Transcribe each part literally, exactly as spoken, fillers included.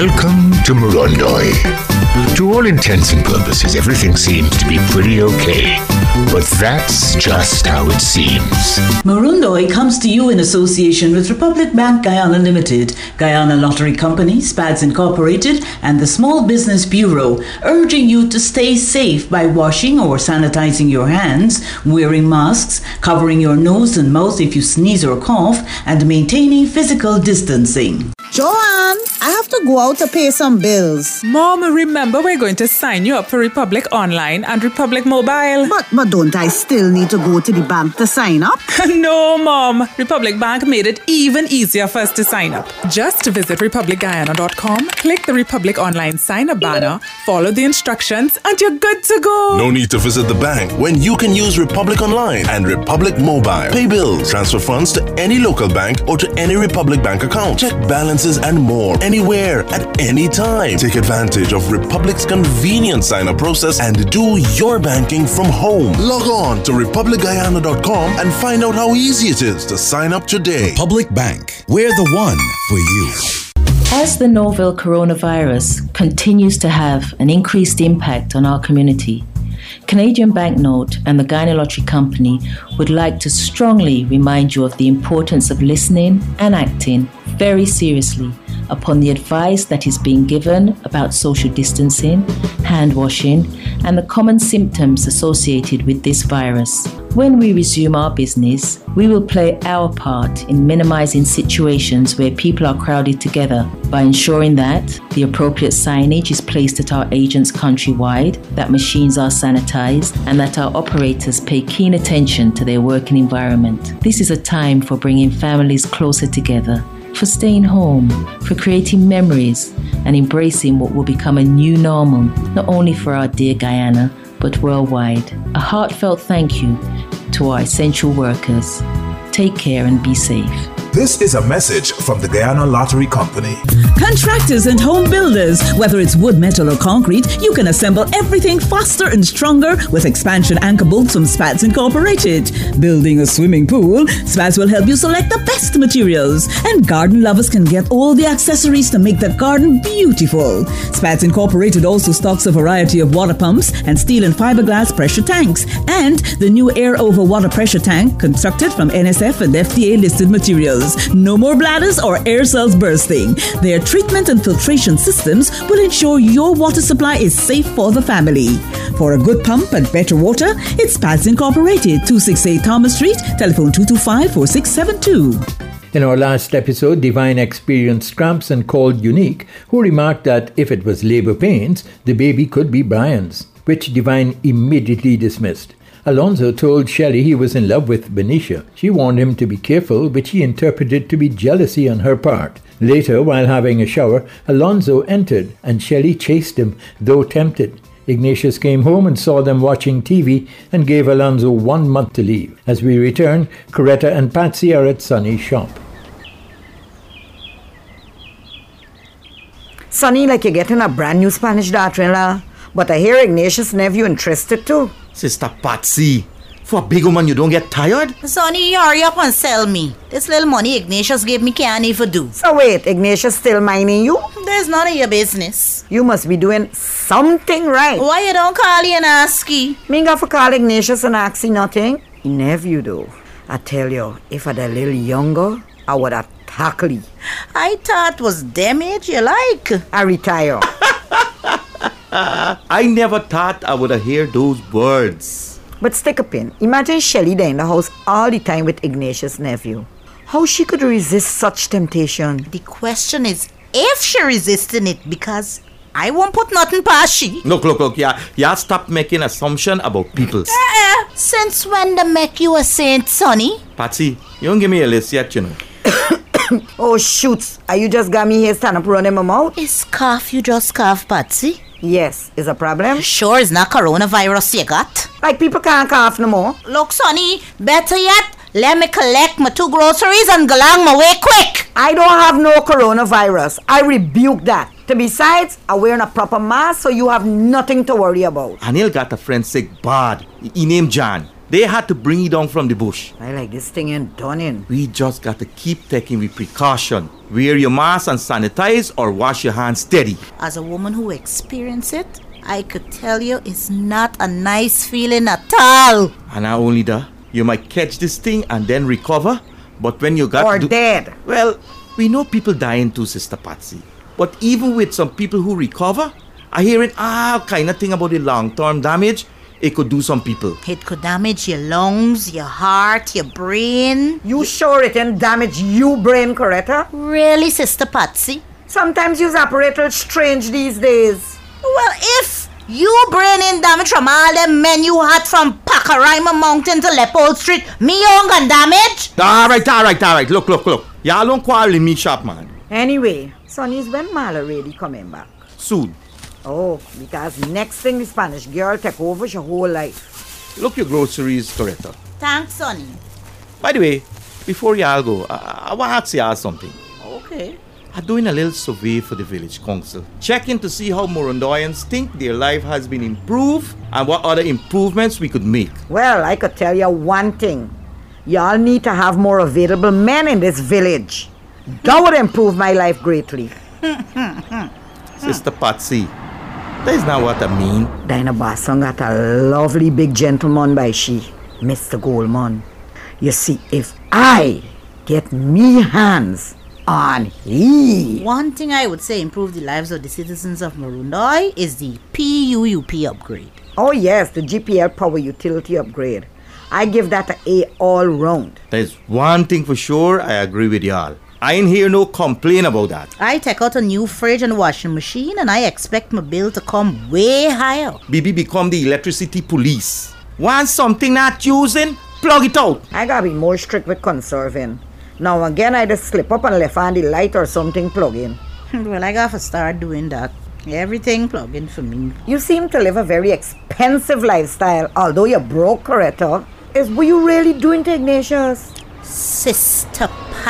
Welcome to Morondoi. To all intents and purposes, everything seems to be pretty okay. But that's just how it seems. Morondoi comes to you in association with Republic Bank Guyana Limited, Guyana Lottery Company, SPADS Incorporated, and the Small Business Bureau, urging you to stay safe by washing or sanitizing your hands, wearing masks, covering your nose and mouth if you sneeze or cough, and maintaining physical distancing. Joanne, I have to go out to pay some bills. Mom, remember we're going to sign you up for Republic Online and Republic Mobile. But, but don't I still need to go to the bank to sign up? No, Mom. Republic Bank made it even easier for us to sign up. Just visit republic guyana dot com, click the Republic Online sign-up banner, follow the instructions, and you're good to go. No need to visit the bank when you can use Republic Online and Republic Mobile. Pay bills, transfer funds to any local bank or to any Republic Bank account. Check balances and more anywhere at any time. Take advantage of Republic's convenient sign-up process and do your banking from home. Log on to republic guyana dot com and find out how easy it is to sign up today. Public Bank, we're the one for you. As the novel coronavirus continues to have an increased impact on our community, Canadian Banknote and the Guyana Lottery Company would like to strongly remind you of the importance of listening and acting very seriously upon the advice that is being given about social distancing, hand washing, and the common symptoms associated with this virus. When we resume our business, we will play our part in minimizing situations where people are crowded together by ensuring that the appropriate signage is placed at our agents countrywide, that machines are sanitized, and that our operators pay keen attention to their working environment. This is a time for bringing families closer together, for staying home, for creating memories, and embracing what will become a new normal, not only for our dear Guyana, but worldwide. A heartfelt thank you to our essential workers. Take care and be safe. This is a message from the Guyana Lottery Company. Contractors and home builders, whether it's wood, metal or concrete, you can assemble everything faster and stronger with expansion anchor bolts from SPADS Incorporated. Building a swimming pool, SPADS will help you select the best materials. And garden lovers can get all the accessories to make that garden beautiful. SPADS Incorporated also stocks a variety of water pumps and steel and fiberglass pressure tanks. And the new air over water pressure tank constructed from N S F and F D A listed materials. No more bladders or air cells bursting. Their treatment and filtration systems will ensure your water supply is safe for the family. For a good pump and better water, it's SPADS Incorporated, two sixty-eight Thomas Street, telephone two two five, four six seven two. In our last episode, Divine experienced cramps and called Unique, who remarked that if it was labor pains, the baby could be Brian's, which Divine immediately dismissed. Alonzo told Shelley he was in love with Benicia. She warned him to be careful, which he interpreted to be jealousy on her part. Later, while having a shower, Alonzo entered and Shelley chased him, though tempted. Ignatius came home and saw them watching T V and gave Alonzo one month to leave. As we return, Coretta and Patsy are at Sonny's shop. Sonny, like you're getting a brand new Spanish daughter-in-law. But I hear Ignatius' nephew interested too. Sister Patsy, for a big woman you don't get tired? Sonny, hurry up and sell me. This little money Ignatius gave me can't even do. So wait, Ignatius still minding you? There's none of your business. You must be doing something right. Why you don't call you and ask he? Me got for call Ignatius and ask he nothing. He nephew though. I tell you, if I'd a little younger, I would have tackled you. I thought was them age you like. I retire. I never thought I would have heard those words. But stick a pin. Imagine Shelley there in the house all the time with Ignatius' nephew. How she could resist such temptation? The question is if she resisting it, because I won't put nothing past she. Look, look, look, yeah, yeah, stop making assumption about people. Uh, since when they make you a saint, Sonny? Patsy, you don't give me a list yet, you know. Oh, shoots. Are you just got me here stand up running my mouth? Is cough you just cough, Patsy? Yes. Is a problem? Sure it's not coronavirus you got. Like people can't cough no more. Look, Sonny, better yet, let me collect my two groceries and go along my way quick. I don't have no coronavirus. I rebuke that. Besides, I'm wearing a proper mask, so you have nothing to worry about. Anil got a friend sick bad. He named John. They had to bring you down from the bush. I like this thing ain't done in. We just got to keep taking with precaution. Wear your mask and sanitize or wash your hands steady. As a woman who experienced it, I could tell you it's not a nice feeling at all. And not only that, you might catch this thing and then recover, but when you got Or do- dead. Well, we know people dying too, Sister Patsy. But even with some people who recover, I hearing all kind of thing about the long-term damage it could do some people. It could damage your lungs, your heart, your brain. You sure it ain't damage you brain, Coretta? Really, Sister Patsy? Sometimes you operate a little strange these days. Well, if you brain in damage from all them men you had from Pacarima Mountain to Leopold Street, me young and damage? Alright, alright, alright. Look, look, look. Y'all don't quarrel in me shop, man. Anyway, Sonny's when Marla really coming back? Soon. Oh, because next thing the Spanish girl take over your whole life. Look your groceries, Coretta. Thanks, Sonny. By the way, before y'all go, I, I want to ask y'all something. Okay. I'm doing a little survey for the village council, checking to see how Morondorians think their life has been improved and what other improvements we could make. Well, I could tell you one thing. Y'all need to have more available men in this village. That would improve my life greatly. Sister Patsy, that is not what I mean. Dinah Basson got a lovely big gentleman by she, Mister Goldman. You see, if I get me hands on he... One thing I would say improve the lives of the citizens of Morondoi is the P U U P upgrade. Oh yes, the G P L Power Utility upgrade. I give that an A all round. There's one thing for sure, I agree with y'all. I ain't hear no complaint about that. I take out a new fridge and washing machine and I expect my bill to come way higher. B B become the electricity police. Want something not using? Plug it out. I gotta be more strict with conserving. Now again, I just slip up and left on the light or something plug in. Well, I gotta start doing that. Everything plug in for me. You seem to live a very expensive lifestyle, although you're broke, Coretta. Is what you really doing to Ignatius? Sister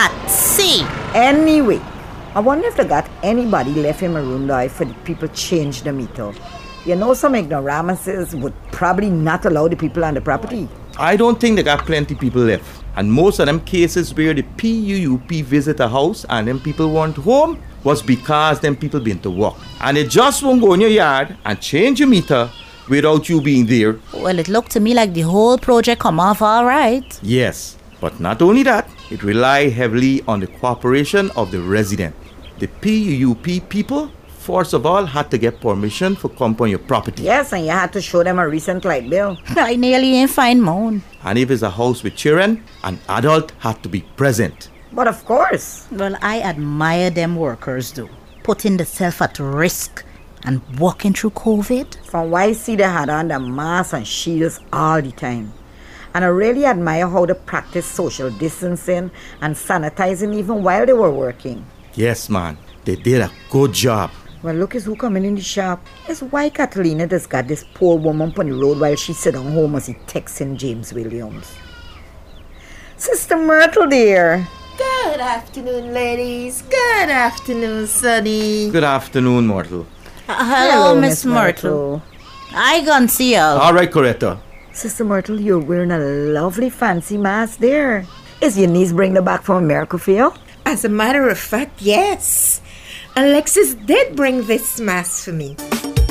Patsy. Anyway, I wonder if they got anybody left in Morondoi for the people change the meter. You know, some ignoramuses would probably not allow the people on the property. I don't think they got plenty people left. And most of them cases where the P U U P visit a house and them people weren't home was because them people been to work. And they just won't go in your yard and change your meter without you being there. Well, it looked to me like the whole project come off all right. Yes, but not only that, it rely heavily on the cooperation of the resident. The P U U P people, first of all, had to get permission for come on your property. Yes, and you had to show them a recent light bill. I nearly ain't find mine. And if it's a house with children, an adult had to be present. But of course. Well, I admire them workers though, putting themselves at risk and walking through COVID. From what I see, they had on the masks and shields all the time. And I really admire how they practice social distancing and sanitizing even while they were working. Yes, man. They did a good job. Well, look at who coming in the shop. It's why Catalina just got this poor woman on the road while she sit down home as he texting James Williams. Sister Myrtle, dear. Good afternoon, ladies. Good afternoon, Sonny. Good afternoon, Myrtle. Uh, hello, Miss Myrtle. Myrtle. I gonna see you. All right, Coretta. Sister Myrtle, you're wearing a lovely fancy mask there. Is your niece bringing her back from America for you? As a matter of fact, yes. Alexis did bring this mask for me.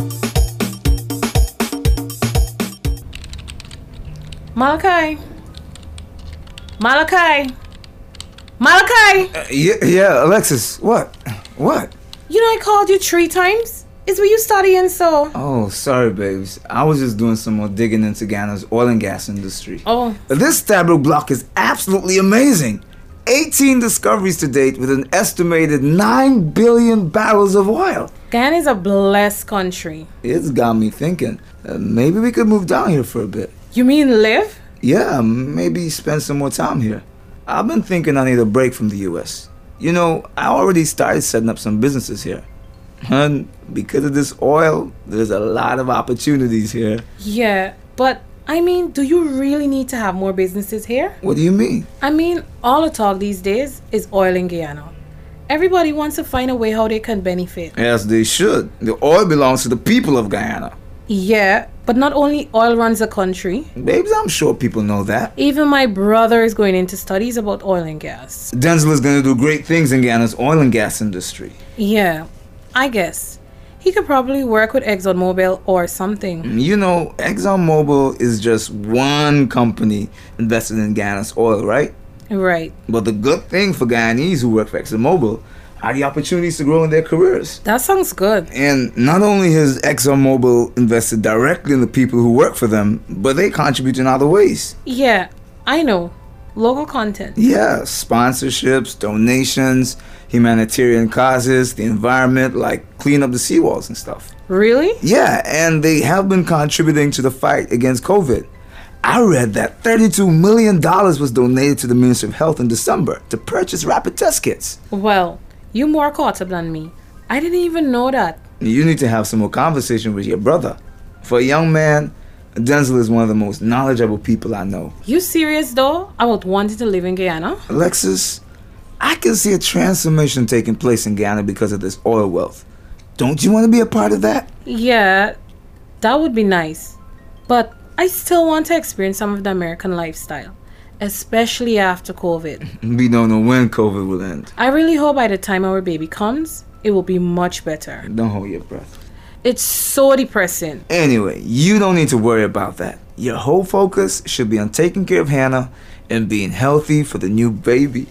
Malachi. Malachi. Malachi! Uh, yeah, yeah, Alexis. What? What? You know I called you three times? Is where you studying so? Oh, sorry, babes. I was just doing some more digging into Ghana's oil and gas industry. Oh. This Stabroek block is absolutely amazing. eighteen discoveries to date with an estimated nine billion barrels of oil. Ghana is a blessed country. It's got me thinking. Uh, maybe we could move down here for a bit. You mean live? Yeah, maybe spend some more time here. I've been thinking I need a break from the U S. You know, I already started setting up some businesses here. And because of this oil, there's a lot of opportunities here. Yeah, but I mean, do you really need to have more businesses here? What do you mean? I mean, all the talk these days is oil in Guyana. Everybody wants to find a way how they can benefit. Yes, they should. The oil belongs to the people of Guyana. Yeah, But not only oil runs the country. Babes, I'm sure people know that. Even my brother is going into studies about oil and gas. Denzel is going to do great things in Guyana's oil and gas industry. Yeah, I guess. He could probably work with ExxonMobil or something. You know, ExxonMobil is just one company invested in Guyana's oil, right? Right. But the good thing for Guyanese who work for ExxonMobil are the opportunities to grow in their careers. That sounds good. And not only has ExxonMobil invested directly in the people who work for them, but they contribute in other ways. Yeah, I know. Local content. Yeah, sponsorships, donations, humanitarian causes, the environment, like clean up the seawalls and stuff. Really? Yeah, and they have been contributing to the fight against COVID. I read that thirty-two million dollars was donated to the Ministry of Health in December to purchase rapid test kits. Well, you more caught up than me. I didn't even know that. You need to have some more conversation with your brother. For a young man, Denzel is one of the most knowledgeable people I know. You serious though about wanting to live in Guyana? Alexis, I can see a transformation taking place in Guyana because of this oil wealth. Don't you want to be a part of that? Yeah, that would be nice. But I still want to experience some of the American lifestyle, especially after COVID. We don't know when COVID will end. I really hope by the time our baby comes, it will be much better. Don't hold your breath. It's so depressing. Anyway, you don't need to worry about that. Your whole focus should be on taking care of Hannah and being healthy for the new baby.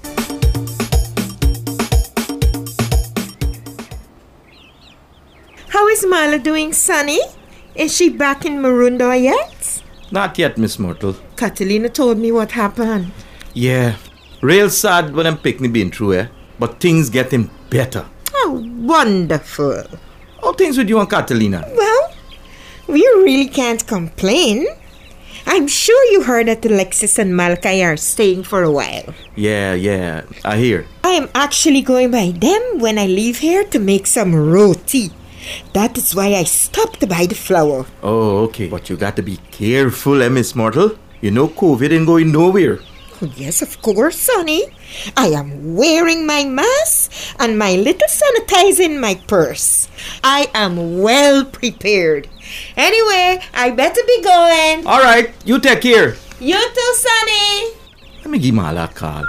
How is Marla doing, Sonny? Is she back in Maroondah yet? Not yet, Miss Myrtle. Catalina told me what happened. Yeah, real sad when I'm picking being through, eh? But things getting better. Oh, wonderful. How things with you and Catalina? Well, we really can't complain. I'm sure you heard that Alexis and Malachi are staying for a while. Yeah, yeah, I hear. I am actually going by them when I leave here to make some roti. That is why I stopped to buy the flour. Oh, okay. But you got to be careful, eh, Miss Myrtle? You know COVID ain't going nowhere. Oh, yes, of course, Sonny. I am wearing my mask and my little sanitizer in my purse. I am well prepared. Anyway, I better be going. All right, you take care. You too, Sonny. Let me give Marla a call.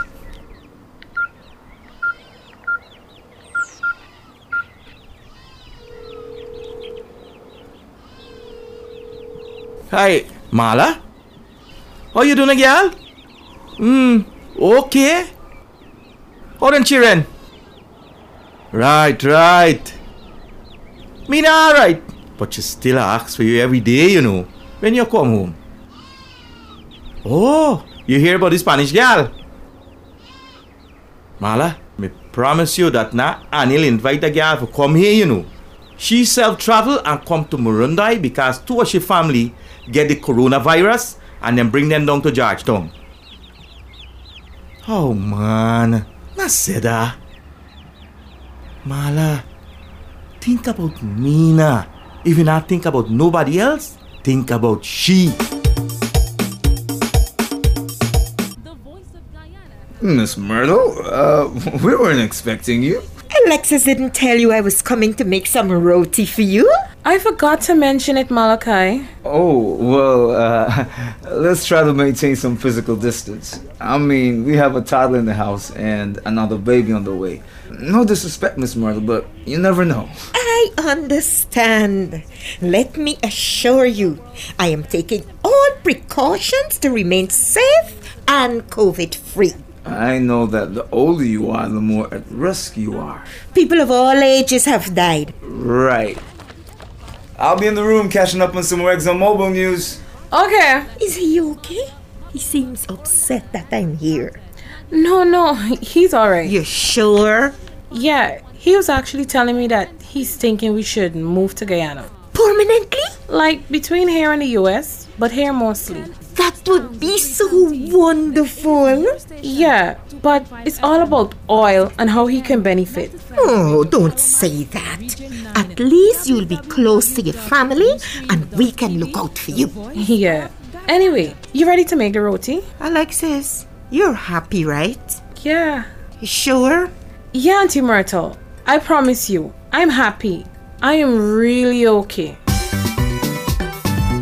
Hi, Marla? How you doing, girl? Hmm, okay. How them children? Right, right. Me not alright. But she still asks for you every day, you know, when you come home. Oh, you hear about the Spanish girl? Marla, me promise you that now Annie will invite the girl to come here, you know. She self-travel and come to Maroondah because two of she family get the coronavirus and then bring them down to Georgetown. Oh man, not say that. Marla, think about me now. If you not think about nobody else, think about she. Miss Myrtle, uh, we weren't expecting you. Alexis didn't tell you I was coming to make some roti for you? I forgot to mention it, Malachi. Oh, well, uh, let's try to maintain some physical distance. I mean, we have a toddler in the house and another baby on the way. No disrespect, Miss Myrtle, but you never know. I understand. Let me assure you, I am taking all precautions to remain safe and COVID-free. I know that the older you are, the more at risk you are. People of all ages have died. Right. I'll be in the room catching up on some more ExxonMobil news. Okay. Is he okay? He seems upset that I'm here. No, no, he's alright. You sure? Yeah, he was actually telling me that he's thinking we should move to Guyana. Permanently? Like between here and the U S, but here mostly. That would be so wonderful. Yeah, but it's all about oil and how he can benefit. Oh, don't say that. At least you'll be close to your family and we can look out for you. Yeah. Anyway, you ready to make the roti? Alexis, you're happy, right? Yeah. You sure? Yeah, Auntie Myrtle. I promise you, I'm happy. I am really okay.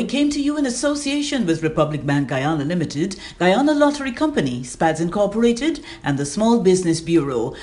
story came to you in association with Republic Bank Guyana Limited, Guyana Lottery Company, Spads Incorporated, and the Small Business Bureau.